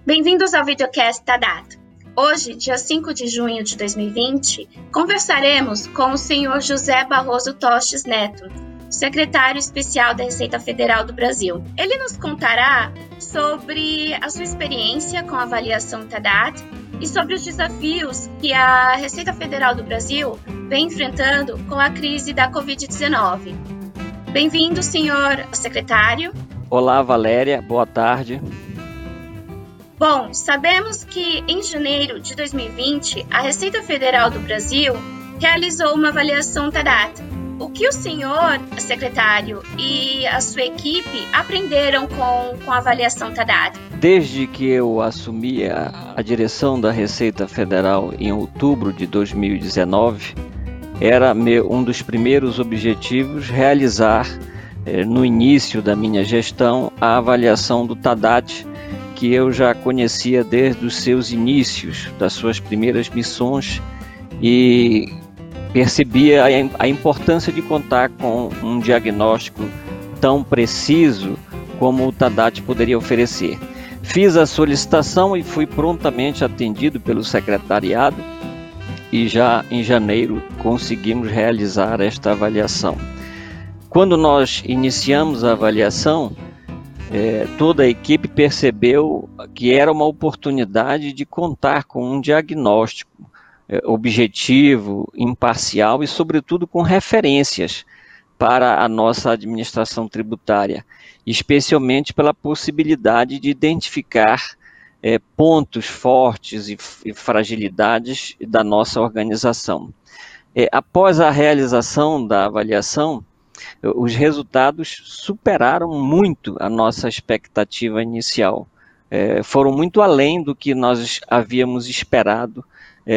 Bem-vindos ao videocast da DAT. Hoje, dia 5 de junho de 2020, conversaremos com o senhor José Barroso Tostes Neto, secretário especial da Receita Federal do Brasil. Ele nos contará sobre a sua experiência com a avaliação TADAT e sobre os desafios que a Receita Federal do Brasil vem enfrentando com a crise da Covid-19. Bem-vindo, senhor secretário. Olá, Valéria. Boa tarde. Bom, sabemos que em janeiro de 2020, a Receita Federal do Brasil realizou uma avaliação TADAT. O que o senhor, secretário, e a sua equipe aprenderam com a avaliação TADAT? Desde que eu assumi a direção da Receita Federal em outubro de 2019, era um dos primeiros objetivos realizar, no início da minha gestão, a avaliação do TADAT, que eu já conhecia desde os seus inícios, das suas primeiras missões, e percebia a importância de contar com um diagnóstico tão preciso como o TADAT poderia oferecer. Fiz a solicitação e fui prontamente atendido pelo secretariado, e já em janeiro conseguimos realizar esta avaliação. Quando nós iniciamos a avaliação, toda a equipe percebeu que era uma oportunidade de contar com um diagnóstico objetivo, imparcial e, sobretudo, com referências para a nossa administração tributária, especialmente pela possibilidade de identificar pontos fortes e fragilidades da nossa organização. Após a realização da avaliação, os resultados superaram muito a nossa expectativa inicial. Foram muito além do que nós havíamos esperado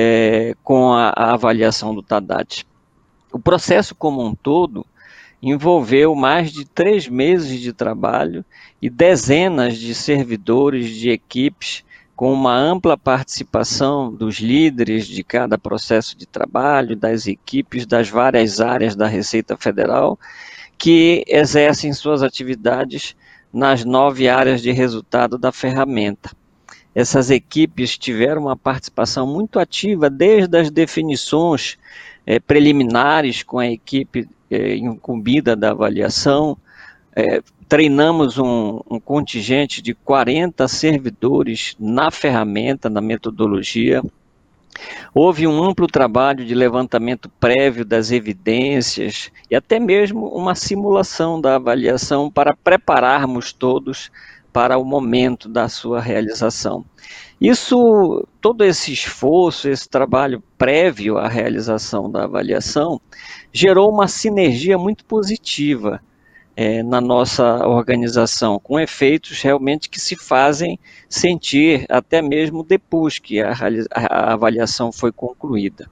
com a avaliação do TADAT. O processo como um todo envolveu mais de 3 meses de trabalho e dezenas de servidores de equipes, com uma ampla participação dos líderes de cada processo de trabalho, das equipes das várias áreas da Receita Federal, que exercem suas atividades nas 9 áreas de resultado da ferramenta. Essas equipes tiveram uma participação muito ativa desde as definições preliminares com a equipe incumbida da avaliação. Treinamos um contingente de 40 servidores na ferramenta, na metodologia. Houve um amplo trabalho de levantamento prévio das evidências e até mesmo uma simulação da avaliação para prepararmos todos para o momento da sua realização. Todo esse esforço, esse trabalho prévio à realização da avaliação, gerou uma sinergia muito positiva na nossa organização, com efeitos realmente que se fazem sentir até mesmo depois que a avaliação foi concluída.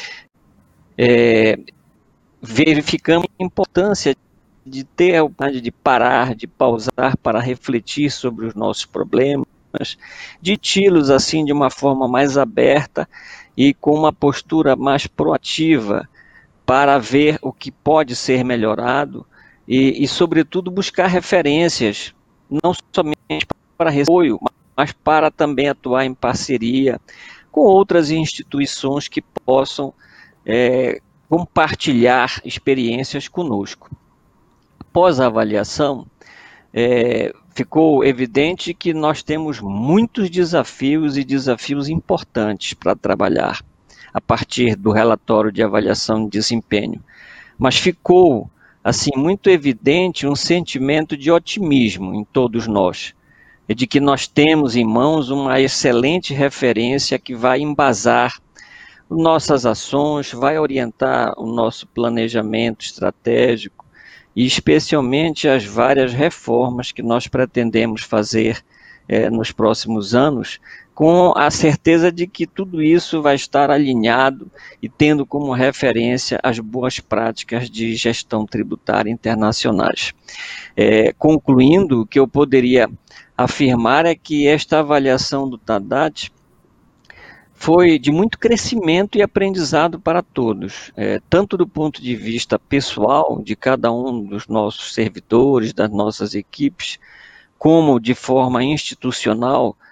Verificamos a importância de ter a oportunidade de parar, de pausar para refletir sobre os nossos problemas, de tê-los assim de uma forma mais aberta e com uma postura mais proativa para ver o que pode ser melhorado e sobretudo, buscar referências, não somente para apoio, mas para também atuar em parceria com outras instituições que possam compartilhar experiências conosco. Após a avaliação, ficou evidente que nós temos muitos desafios e desafios importantes para trabalhar a partir do relatório de avaliação de desempenho, mas ficou assim, muito evidente um sentimento de otimismo em todos nós, de que nós temos em mãos uma excelente referência que vai embasar nossas ações, vai orientar o nosso planejamento estratégico e especialmente as várias reformas que nós pretendemos fazer nos próximos anos, com a certeza de que tudo isso vai estar alinhado e tendo como referência as boas práticas de gestão tributária internacionais. Concluindo, o que eu poderia afirmar é que esta avaliação do TADAT foi de muito crescimento e aprendizado para todos, tanto do ponto de vista pessoal de cada um dos nossos servidores, das nossas equipes, como de forma institucional,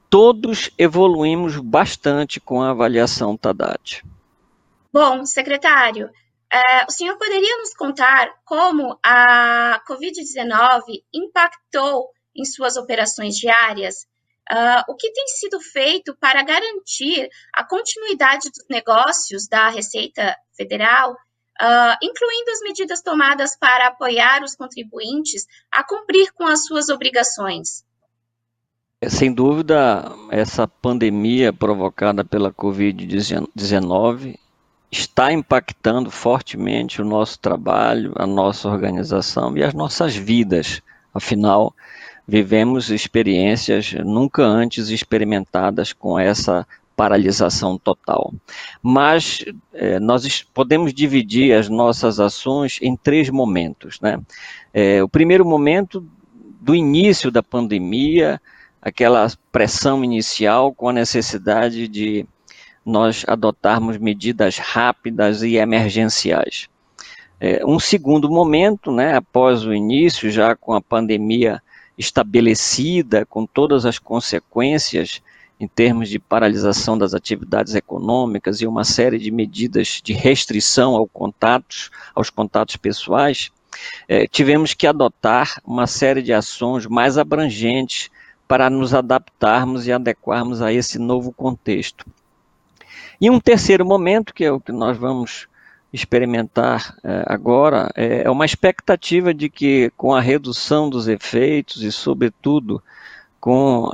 todos evoluímos bastante com a avaliação Haddad. Bom, secretário, o senhor poderia nos contar como a Covid-19 impactou em suas operações diárias? O que tem sido feito para garantir a continuidade dos negócios da Receita Federal, incluindo as medidas tomadas para apoiar os contribuintes a cumprir com as suas obrigações? Sem dúvida, essa pandemia provocada pela Covid-19 está impactando fortemente o nosso trabalho, a nossa organização e as nossas vidas. Afinal, vivemos experiências nunca antes experimentadas com essa paralisação total. Mas nós podemos dividir as nossas ações em 3 momentos, né? O primeiro momento, do início da pandemia, aquela pressão inicial com a necessidade de nós adotarmos medidas rápidas e emergenciais. Um segundo momento, né, após o início, já com a pandemia estabelecida, com todas as consequências em termos de paralisação das atividades econômicas e uma série de medidas de restrição aos contatos pessoais, tivemos que adotar uma série de ações mais abrangentes para nos adaptarmos e adequarmos a esse novo contexto. E um terceiro momento, que é o que nós vamos experimentar agora, é uma expectativa de que, com a redução dos efeitos e, sobretudo, com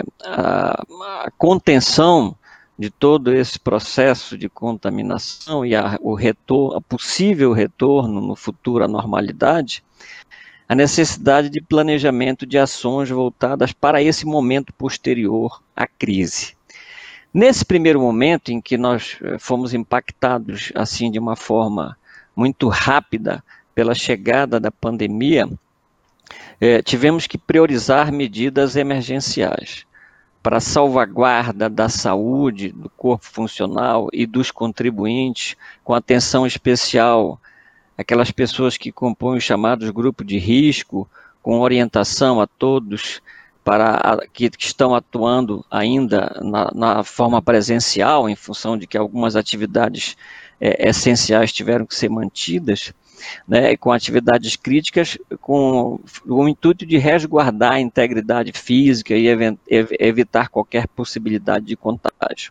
a contenção de todo esse processo de contaminação e a possível retorno no futuro à normalidade, a necessidade de planejamento de ações voltadas para esse momento posterior à crise. Nesse primeiro momento em que nós fomos impactados assim de uma forma muito rápida pela chegada da pandemia, tivemos que priorizar medidas emergenciais para a salvaguarda da saúde, do corpo funcional e dos contribuintes, com atenção especial àquelas pessoas que compõem os chamados grupos de risco, com orientação a todos que estão atuando ainda na forma presencial, em função de que algumas atividades essenciais tiveram que ser mantidas, né, com atividades críticas, com o intuito de resguardar a integridade física e evitar qualquer possibilidade de contágio.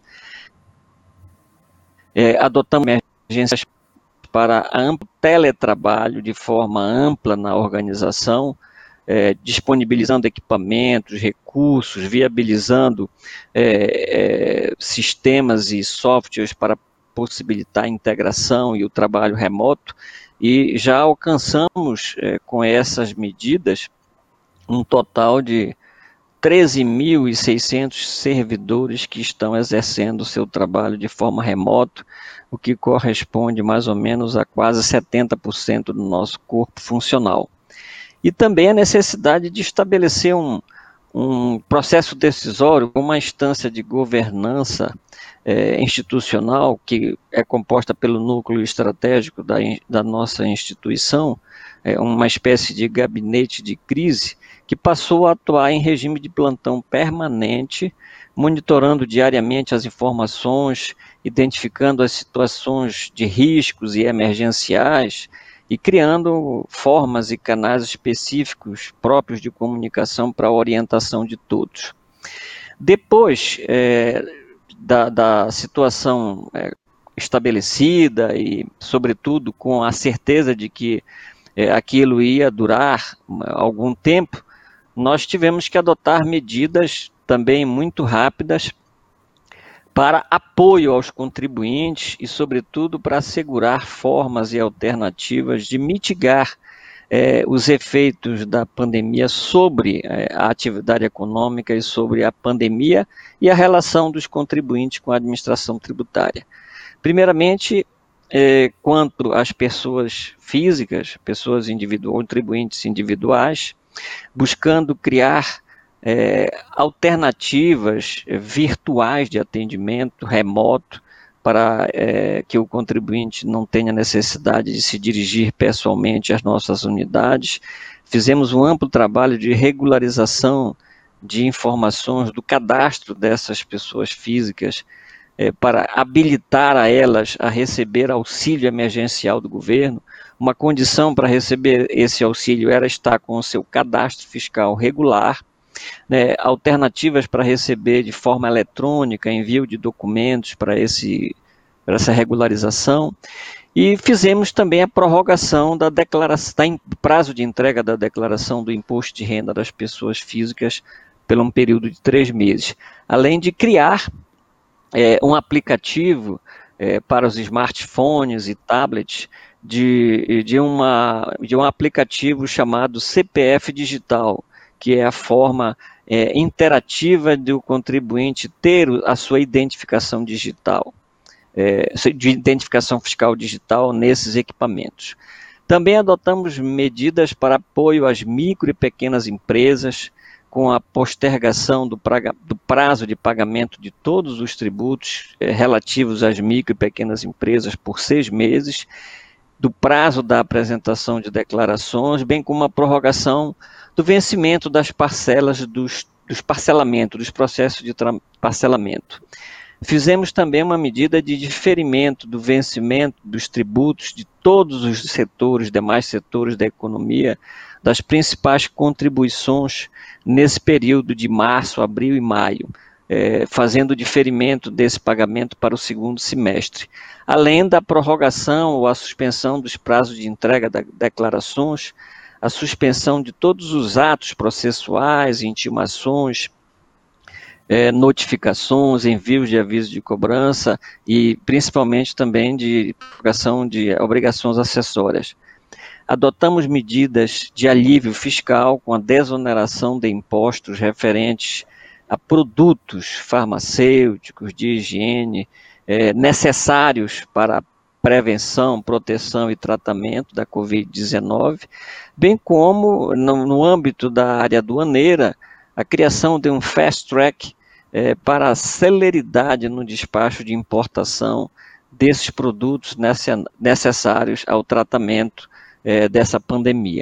Adotamos emergências para amplo teletrabalho de forma ampla na organização, disponibilizando equipamentos, recursos, viabilizando sistemas e softwares para possibilitar a integração e o trabalho remoto, e já alcançamos com essas medidas um total de 13.600 servidores que estão exercendo o seu trabalho de forma remota, o que corresponde mais ou menos a quase 70% do nosso corpo funcional. E também a necessidade de estabelecer um processo decisório, uma instância de governança institucional que é composta pelo núcleo estratégico da nossa instituição, uma espécie de gabinete de crise, que passou a atuar em regime de plantão permanente, monitorando diariamente as informações, identificando as situações de riscos e emergenciais, e criando formas e canais específicos próprios de comunicação para a orientação de todos. Depois da situação estabelecida e, sobretudo, com a certeza de que aquilo ia durar algum tempo, nós tivemos que adotar medidas também muito rápidas para apoio aos contribuintes e, sobretudo, para assegurar formas e alternativas de mitigar os efeitos da pandemia sobre a atividade econômica e sobre a pandemia e a relação dos contribuintes com a administração tributária. Primeiramente, quanto às pessoas físicas, contribuintes individuais, buscando criar alternativas virtuais de atendimento remoto para que o contribuinte não tenha necessidade de se dirigir pessoalmente às nossas unidades. Fizemos um amplo trabalho de regularização de informações do cadastro dessas pessoas físicas, para habilitar a elas a receber auxílio emergencial do governo. Uma condição para receber esse auxílio era estar com o seu cadastro fiscal regular, né, alternativas para receber de forma eletrônica, envio de documentos para essa regularização, e fizemos também a prorrogação da declaração, do prazo de entrega da declaração do imposto de renda das pessoas físicas por um período de 3 meses, além de criar um aplicativo para os smartphones e tablets de um aplicativo chamado CPF Digital, que é a forma interativa do contribuinte ter a sua identificação digital, de identificação fiscal digital nesses equipamentos. Também adotamos medidas para apoio às micro e pequenas empresas, com a postergação do prazo de pagamento de todos os tributos relativos às micro e pequenas empresas por 6 meses, do prazo da apresentação de declarações, bem como a prorrogação do vencimento das parcelas dos parcelamentos, dos processos de parcelamento. Fizemos também uma medida de diferimento do vencimento dos tributos de todos os setores, demais setores da economia, das principais contribuições nesse período de março, abril e maio, fazendo o diferimento desse pagamento para o segundo semestre, além da prorrogação ou a suspensão dos prazos de entrega das declarações, a suspensão de todos os atos processuais, intimações, notificações, envios de aviso de cobrança e principalmente também de prorrogação de obrigações acessórias. Adotamos medidas de alívio fiscal com a desoneração de impostos referentes a produtos farmacêuticos, de higiene, necessários para a prevenção, proteção e tratamento da Covid-19, bem como, no âmbito da área aduaneira, a criação de um fast track para a celeridade no despacho de importação desses produtos necessários ao tratamento dessa pandemia.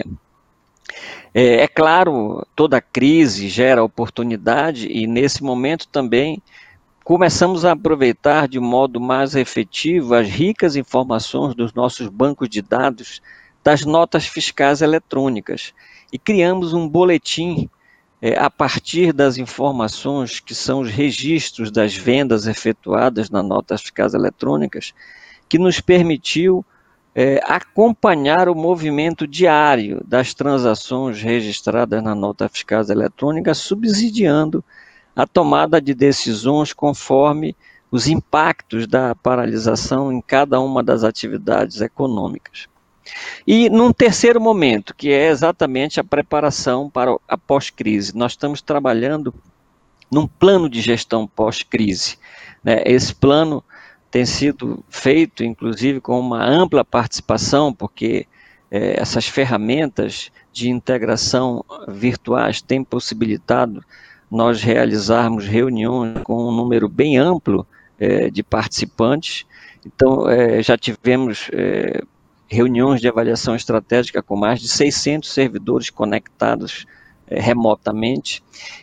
É claro, toda crise gera oportunidade e nesse momento também começamos a aproveitar de modo mais efetivo as ricas informações dos nossos bancos de dados das notas fiscais eletrônicas e criamos um boletim a partir das informações que são os registros das vendas efetuadas nas notas fiscais eletrônicas, que nos permitiu acompanhar o movimento diário das transações registradas na nota fiscal eletrônica, subsidiando a tomada de decisões conforme os impactos da paralisação em cada uma das atividades econômicas. E num terceiro momento, que é exatamente a preparação para a pós-crise, nós estamos trabalhando num plano de gestão pós-crise, né? Esse plano tem sido feito, inclusive, com uma ampla participação, porque essas ferramentas de integração virtuais têm possibilitado nós realizarmos reuniões com um número bem amplo de participantes. Então, já tivemos reuniões de avaliação estratégica com mais de 600 servidores conectados remotamente,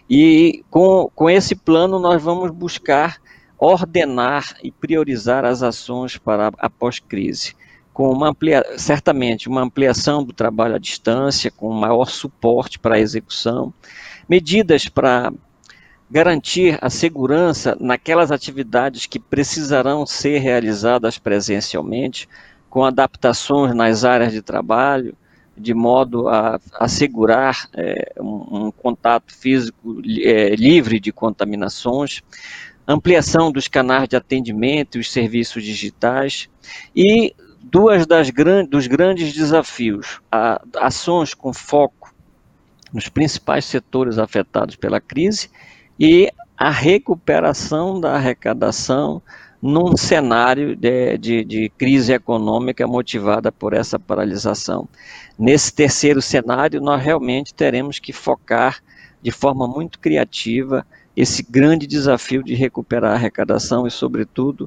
e com esse plano nós vamos buscar ordenar e priorizar as ações para a pós-crise, com certamente uma ampliação do trabalho à distância, com maior suporte para a execução, medidas para garantir a segurança naquelas atividades que precisarão ser realizadas presencialmente, com adaptações nas áreas de trabalho, de modo a assegurar um contato físico livre de contaminações, ampliação dos canais de atendimento e os serviços digitais, e dos grandes desafios, ações com foco nos principais setores afetados pela crise e a recuperação da arrecadação num cenário de crise econômica motivada por essa paralisação. Nesse terceiro cenário, nós realmente teremos que focar de forma muito criativa esse grande desafio de recuperar a arrecadação e, sobretudo,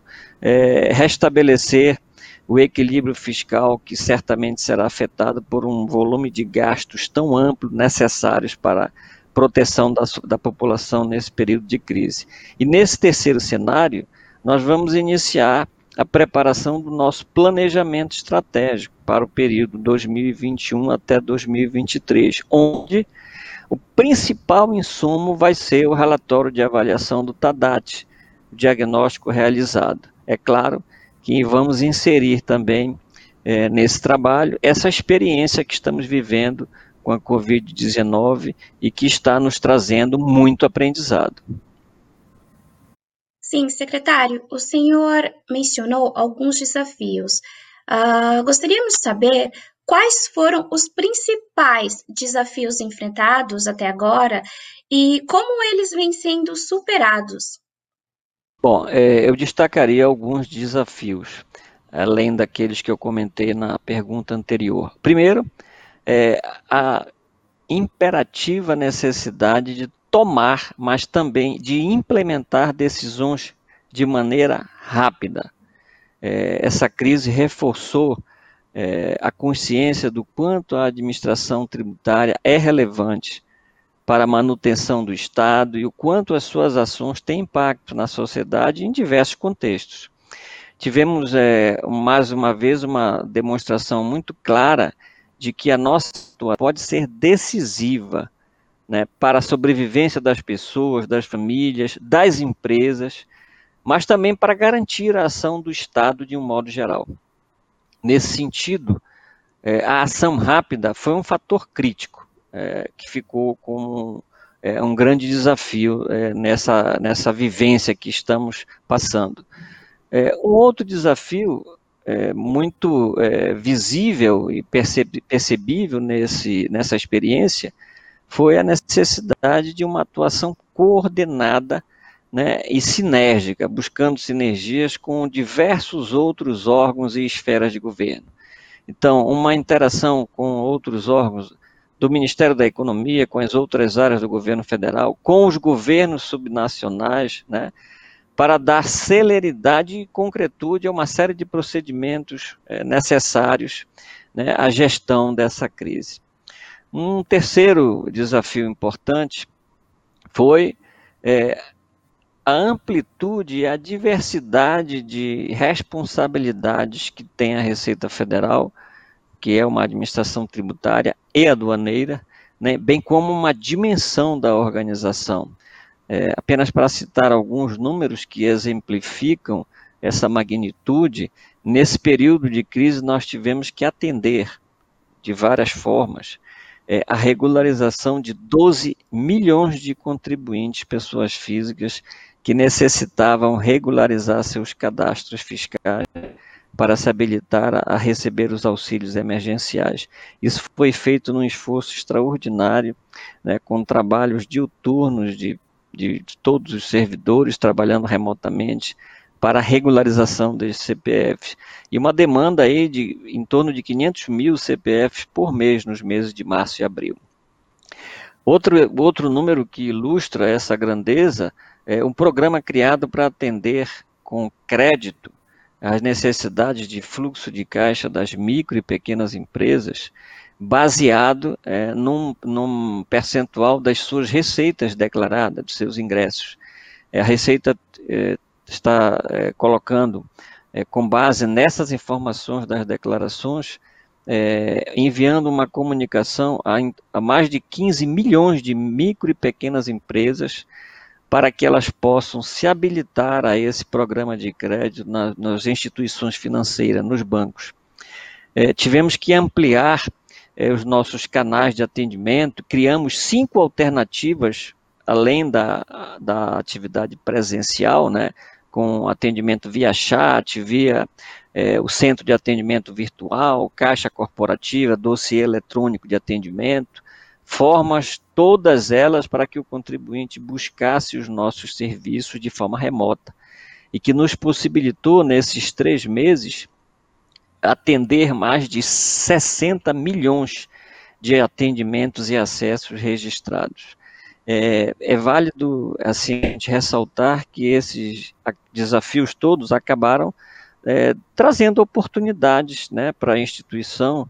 restabelecer o equilíbrio fiscal, que certamente será afetado por um volume de gastos tão amplo necessários para proteção da população nesse período de crise. E nesse terceiro cenário, nós vamos iniciar a preparação do nosso planejamento estratégico para o período 2021 até 2023, onde o principal insumo vai ser o relatório de avaliação do TADAT, o diagnóstico realizado. É claro que vamos inserir também nesse trabalho essa experiência que estamos vivendo com a Covid-19 e que está nos trazendo muito aprendizado. Sim, secretário, o senhor mencionou alguns desafios. Gostaríamos de saber quais foram os principais desafios enfrentados até agora e como eles vêm sendo superados. Bom, eu destacaria alguns desafios, além daqueles que eu comentei na pergunta anterior. Primeiro, a imperativa necessidade de tomar, mas também de implementar decisões de maneira rápida. Essa crise reforçou a consciência do quanto a administração tributária é relevante para a manutenção do Estado e o quanto as suas ações têm impacto na sociedade em diversos contextos. Tivemos, mais uma vez, uma demonstração muito clara de que a nossa atuação pode ser decisiva, né, para a sobrevivência das pessoas, das famílias, das empresas, mas também para garantir a ação do Estado de um modo geral. Nesse sentido, a ação rápida foi um fator crítico, que ficou como um grande desafio nessa vivência que estamos passando. Um outro desafio muito visível e percebível nessa experiência foi a necessidade de uma atuação coordenada, né, e sinérgica, buscando sinergias com diversos outros órgãos e esferas de governo. Então, uma interação com outros órgãos do Ministério da Economia, com as outras áreas do governo federal, com os governos subnacionais, né, para dar celeridade e concretude a uma série de procedimentos necessários, né, à gestão dessa crise. Um terceiro desafio importante foi a amplitude e a diversidade de responsabilidades que tem a Receita Federal, que é uma administração tributária e aduaneira, né, bem como uma dimensão da organização. Apenas para citar alguns números que exemplificam essa magnitude, nesse período de crise nós tivemos que atender de várias formas a regularização de 12 milhões de contribuintes, pessoas físicas, que necessitavam regularizar seus cadastros fiscais para se habilitar a receber os auxílios emergenciais. Isso foi feito num esforço extraordinário, né, com trabalhos diuturnos de todos os servidores trabalhando remotamente para a regularização desses CPFs. E uma demanda aí de em torno de 500 mil CPFs por mês nos meses de março e abril. Outro número que ilustra essa grandeza é um programa criado para atender com crédito as necessidades de fluxo de caixa das micro e pequenas empresas, baseado num percentual das suas receitas declaradas, dos seus ingressos. A Receita está colocando, com base nessas informações das declarações, enviando uma comunicação a mais de 15 milhões de micro e pequenas empresas para que elas possam se habilitar a esse programa de crédito nas instituições financeiras, nos bancos. Tivemos que ampliar os nossos canais de atendimento, criamos 5 alternativas, além da atividade presencial, né, com atendimento via chat, via o centro de atendimento virtual, caixa corporativa, dossiê eletrônico de atendimento, formas, todas elas para que o contribuinte buscasse os nossos serviços de forma remota e que nos possibilitou, nesses 3 meses, atender mais de 60 milhões de atendimentos e acessos registrados. É válido assim, a gente ressaltar que esses desafios todos acabaram trazendo oportunidades, né, para a instituição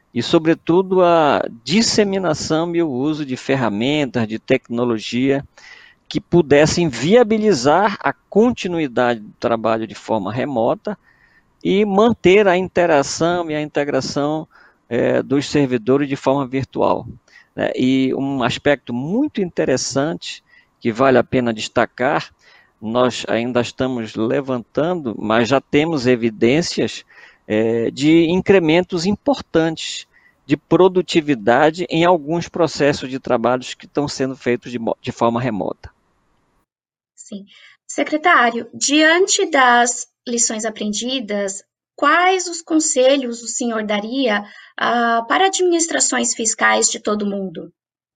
e, sobretudo, a disseminação e o uso de ferramentas, de tecnologia que pudessem viabilizar a continuidade do trabalho de forma remota e manter a interação e a integração dos servidores de forma virtual. Né? E um aspecto muito interessante que vale a pena destacar, nós ainda estamos levantando, mas já temos evidências de incrementos importantes de produtividade em alguns processos de trabalhos que estão sendo feitos de forma remota. Sim. Secretário, diante das lições aprendidas, quais os conselhos o senhor daria para administrações fiscais de todo mundo?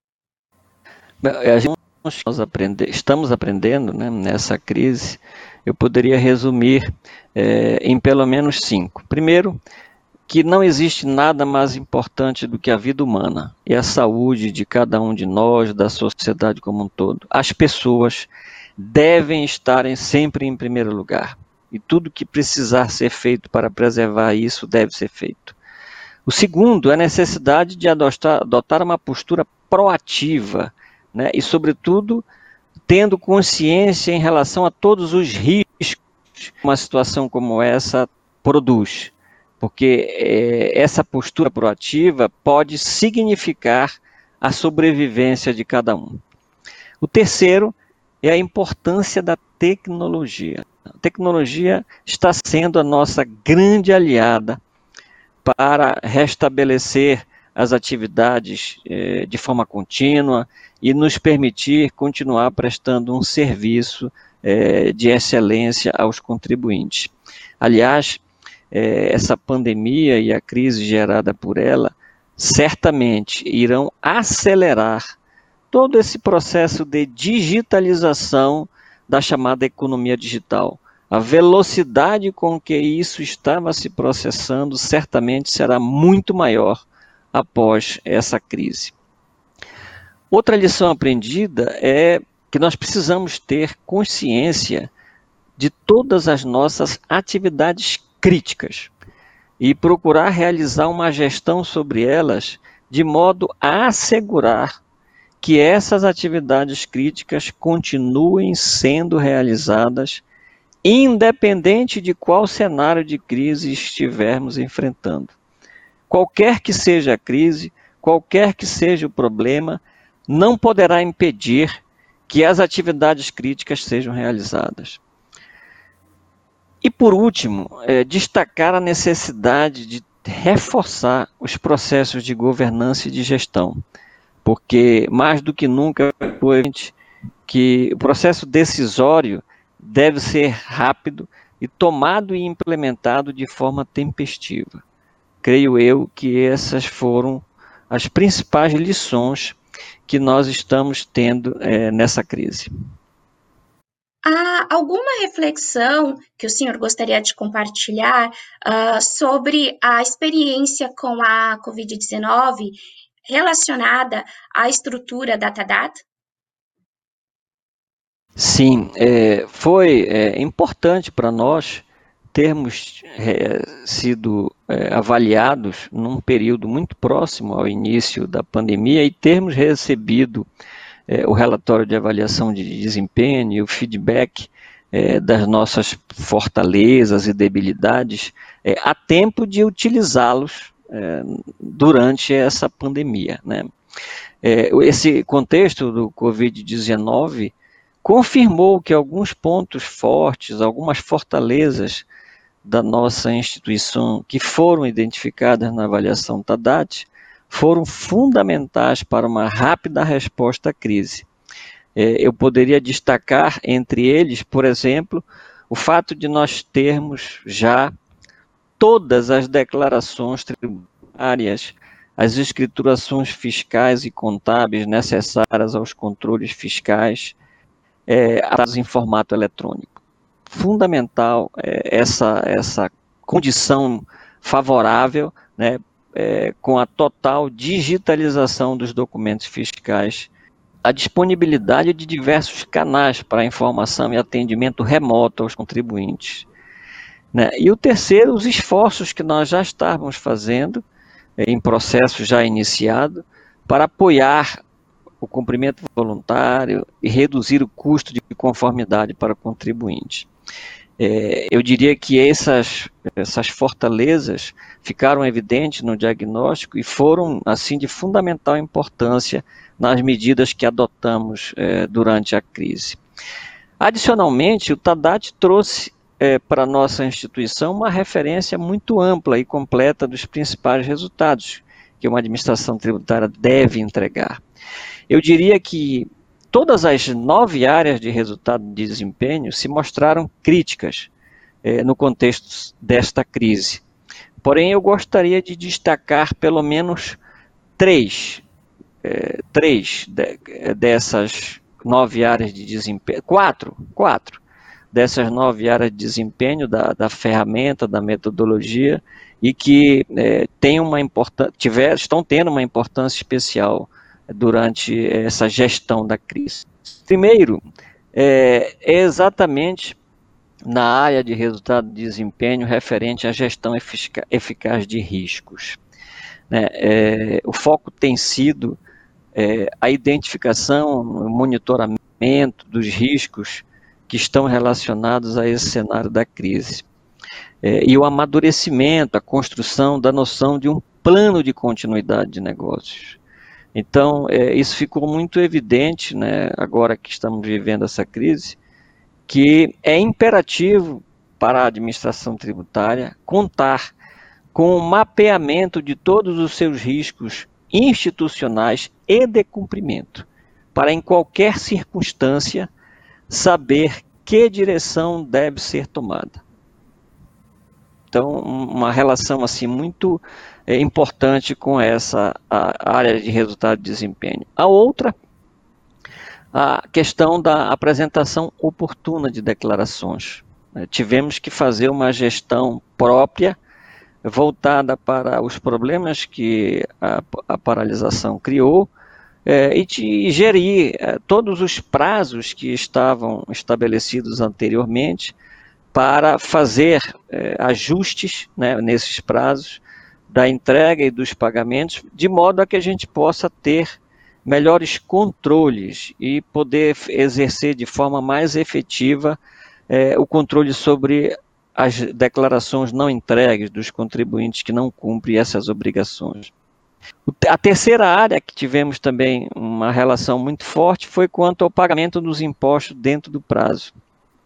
Estamos aprendendo, né, nessa crise, eu poderia resumir em pelo menos 5. Primeiro, que não existe nada mais importante do que a vida humana e a saúde de cada um de nós, da sociedade como um todo. As pessoas devem estarem sempre em primeiro lugar e tudo que precisar ser feito para preservar isso deve ser feito. O segundo é a necessidade de adotar uma postura proativa, né, e, sobretudo, tendo consciência em relação a todos os riscos que uma situação como essa produz. Porque essa postura proativa pode significar a sobrevivência de cada um. O terceiro é a importância da tecnologia. A tecnologia está sendo a nossa grande aliada para restabelecer as atividades de forma contínua e nos permitir continuar prestando um serviço de excelência aos contribuintes. Aliás, essa pandemia e a crise gerada por ela certamente irão acelerar todo esse processo de digitalização da chamada economia digital. A velocidade com que isso estava se processando certamente será muito maior após essa crise. Outra lição aprendida é que nós precisamos ter consciência de todas as nossas atividades críticas e procurar realizar uma gestão sobre elas de modo a assegurar que essas atividades críticas continuem sendo realizadas independente de qual cenário de crise estivermos enfrentando. Qualquer que seja a crise, qualquer que seja o problema, não poderá impedir que as atividades críticas sejam realizadas. E, por último, destacar a necessidade de reforçar os processos de governança e de gestão, porque, mais do que nunca, foi evidente que o processo decisório deve ser rápido e tomado e implementado de forma tempestiva. Creio eu que essas foram as principais lições que nós estamos tendo nessa crise. Há alguma reflexão que o senhor gostaria de compartilhar sobre a experiência com a Covid-19 relacionada à estrutura DataData? Sim, foi importante para nós termos sido avaliados num período muito próximo ao início da pandemia e termos recebido o relatório de avaliação de desempenho e o feedback das nossas fortalezas e debilidades a tempo de utilizá-los durante essa pandemia, né? Esse contexto do Covid-19 confirmou que alguns pontos fortes, algumas fortalezas da nossa instituição que foram identificadas na avaliação TADAT foram fundamentais para uma rápida resposta à crise. Eu poderia destacar entre eles, por exemplo, o fato de nós termos já todas as declarações tributárias, as escriturações fiscais e contábeis necessárias aos controles fiscais, em formato eletrônico. Fundamental essa condição favorável, né, com a total digitalização dos documentos fiscais, a disponibilidade de diversos canais para informação e atendimento remoto aos contribuintes, né? E o terceiro, os esforços que nós já estávamos fazendo em processo já iniciado para apoiar o cumprimento voluntário e reduzir o custo de conformidade para o contribuinte. Eu diria que essas fortalezas ficaram evidentes no diagnóstico e foram, assim, de fundamental importância nas medidas que adotamos durante a crise. Adicionalmente, o TADAT trouxe para a nossa instituição uma referência muito ampla e completa dos principais resultados que uma administração tributária deve entregar. Eu diria que todas as 9 áreas de resultado de desempenho se mostraram críticas no contexto desta crise. Porém, eu gostaria de destacar pelo menos três dessas 9 áreas de desempenho, quatro dessas 9 áreas de desempenho da ferramenta, da metodologia, e que estão tendo uma importância especial durante essa gestão da crise. Primeiro, é exatamente na área de resultado de desempenho referente à gestão eficaz de riscos. O foco tem sido a identificação, o monitoramento dos riscos que estão relacionados a esse cenário da crise. E o amadurecimento, a construção da noção de um plano de continuidade de negócios. Então, isso ficou muito evidente, agora que estamos vivendo essa crise, que é imperativo para a administração tributária contar com o mapeamento de todos os seus riscos institucionais e de cumprimento, para em qualquer circunstância saber que direção deve ser tomada. Então, uma relação assim muito importante com essa área de resultado de desempenho. A outra, a questão da apresentação oportuna de declarações. Tivemos que fazer uma gestão própria, voltada para os problemas que a paralisação criou, e de gerir todos os prazos que estavam estabelecidos anteriormente para fazer ajustes nesses prazos da entrega e dos pagamentos, de modo a que a gente possa ter melhores controles e poder exercer de forma mais efetiva o controle sobre as declarações não entregues dos contribuintes que não cumprem essas obrigações. A terceira área que tivemos também uma relação muito forte foi quanto ao pagamento dos impostos dentro do prazo.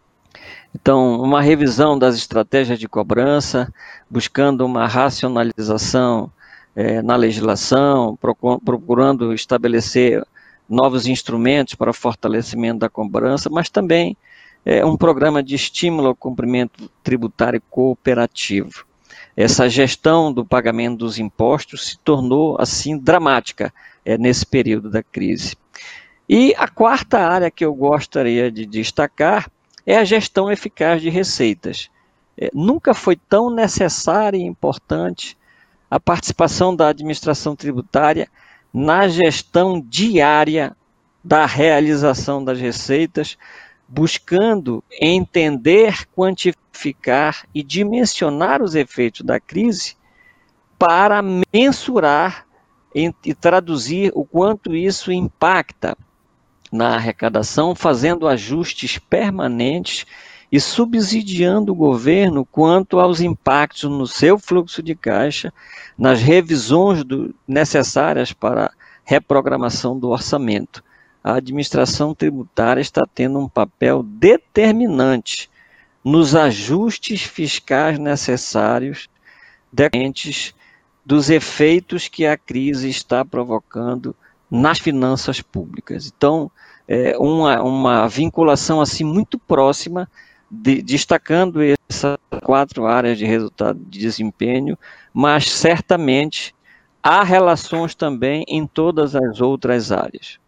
Então, uma revisão das estratégias de cobrança, buscando uma racionalização na legislação, procurando estabelecer novos instrumentos para o fortalecimento da cobrança, mas também um programa de estímulo ao cumprimento tributário cooperativo. Essa gestão do pagamento dos impostos se tornou, assim, dramática nesse período da crise. E a quarta área que eu gostaria de destacar é a gestão eficaz de receitas. Nunca foi tão necessária e importante a participação da administração tributária na gestão diária da realização das receitas, buscando entender, quantificar e dimensionar os efeitos da crise para mensurar e traduzir o quanto isso impacta na arrecadação, fazendo ajustes permanentes e subsidiando o governo quanto aos impactos no seu fluxo de caixa, nas revisões necessárias para a reprogramação do orçamento. A administração tributária está tendo um papel determinante nos ajustes fiscais necessários decorrentes dos efeitos que a crise está provocando nas finanças públicas. Então, uma vinculação assim muito próxima, destacando essas 4 áreas de resultado de desempenho, mas certamente há relações também em todas as outras áreas.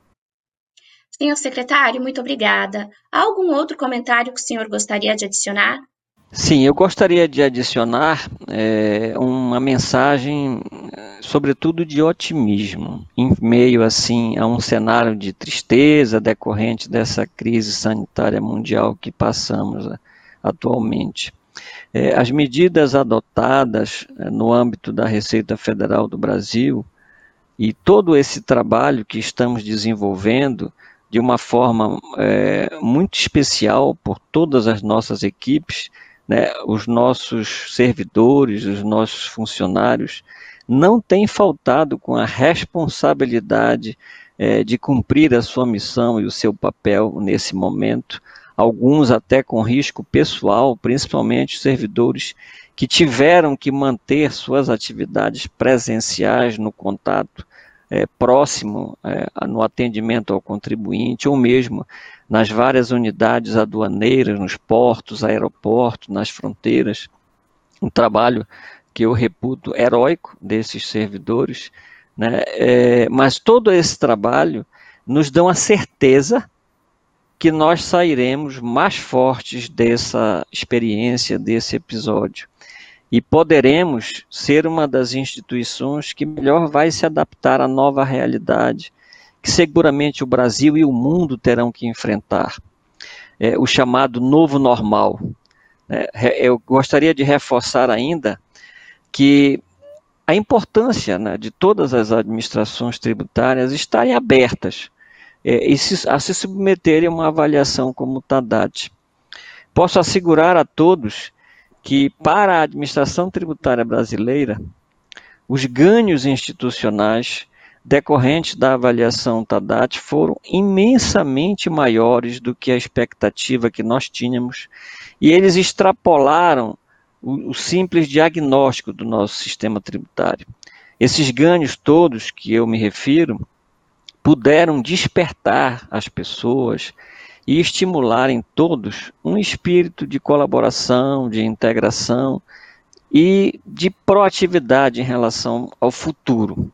Senhor secretário, muito obrigada. Há algum outro comentário que o senhor gostaria de adicionar? Sim, eu gostaria de adicionar uma mensagem, sobretudo de otimismo, em meio assim a um cenário de tristeza decorrente dessa crise sanitária mundial que passamos atualmente. As medidas adotadas no âmbito da Receita Federal do Brasil e todo esse trabalho que estamos desenvolvendo de uma forma muito especial por todas as nossas equipes, né, os nossos servidores, os nossos funcionários, não têm faltado com a responsabilidade de cumprir a sua missão e o seu papel nesse momento, alguns até com risco pessoal, principalmente os servidores que tiveram que manter suas atividades presenciais no contato próximo no atendimento ao contribuinte, ou mesmo nas várias unidades aduaneiras, nos portos, aeroportos, nas fronteiras. Um trabalho que eu reputo heróico desses servidores, né? Mas todo esse trabalho nos dá a certeza que nós sairemos mais fortes dessa experiência, desse episódio. E poderemos ser uma das instituições que melhor vai se adaptar à nova realidade, que seguramente o Brasil e o mundo terão que enfrentar, o chamado novo normal. Eu gostaria de reforçar ainda que a importância, né, de todas as administrações tributárias estarem abertas a se submeterem a uma avaliação como o TADAT. Posso assegurar a todos que, para a administração tributária brasileira, os ganhos institucionais decorrentes da avaliação TADAT foram imensamente maiores do que a expectativa que nós tínhamos, e eles extrapolaram o simples diagnóstico do nosso sistema tributário. Esses ganhos todos que eu me refiro puderam despertar as pessoas e estimular em todos um espírito de colaboração, de integração e de proatividade em relação ao futuro.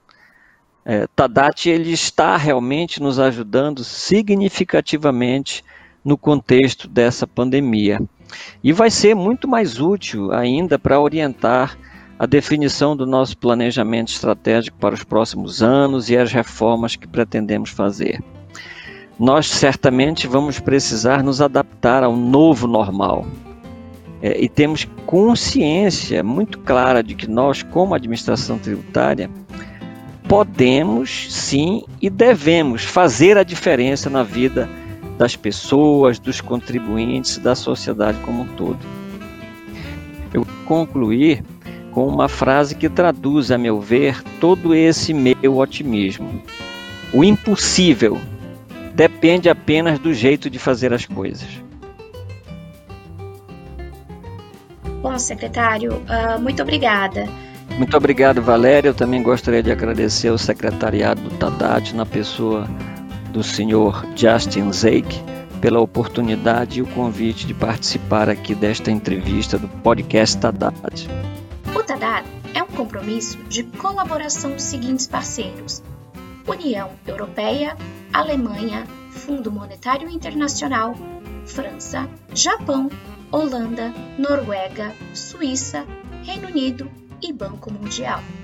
TADAT ele está realmente nos ajudando significativamente no contexto dessa pandemia. E vai ser muito mais útil ainda para orientar a definição do nosso planejamento estratégico para os próximos anos e as reformas que pretendemos fazer. Nós certamente vamos precisar nos adaptar ao novo normal. E temos consciência muito clara de que nós, como administração tributária, podemos sim e devemos fazer a diferença na vida das pessoas, dos contribuintes, da sociedade como um todo. Eu vou concluir com uma frase que traduz, a meu ver, todo esse meu otimismo. O impossível depende apenas do jeito de fazer as coisas. Bom, secretário, muito obrigada. Muito obrigado, Valéria. Eu também gostaria de agradecer ao secretariado do TADAT, na pessoa do senhor Justin Zeig, pela oportunidade e o convite de participar aqui desta entrevista do podcast TADAT. O TADAT é um compromisso de colaboração dos seguintes parceiros: União Europeia, Alemanha, Fundo Monetário Internacional, França, Japão, Holanda, Noruega, Suíça, Reino Unido e Banco Mundial.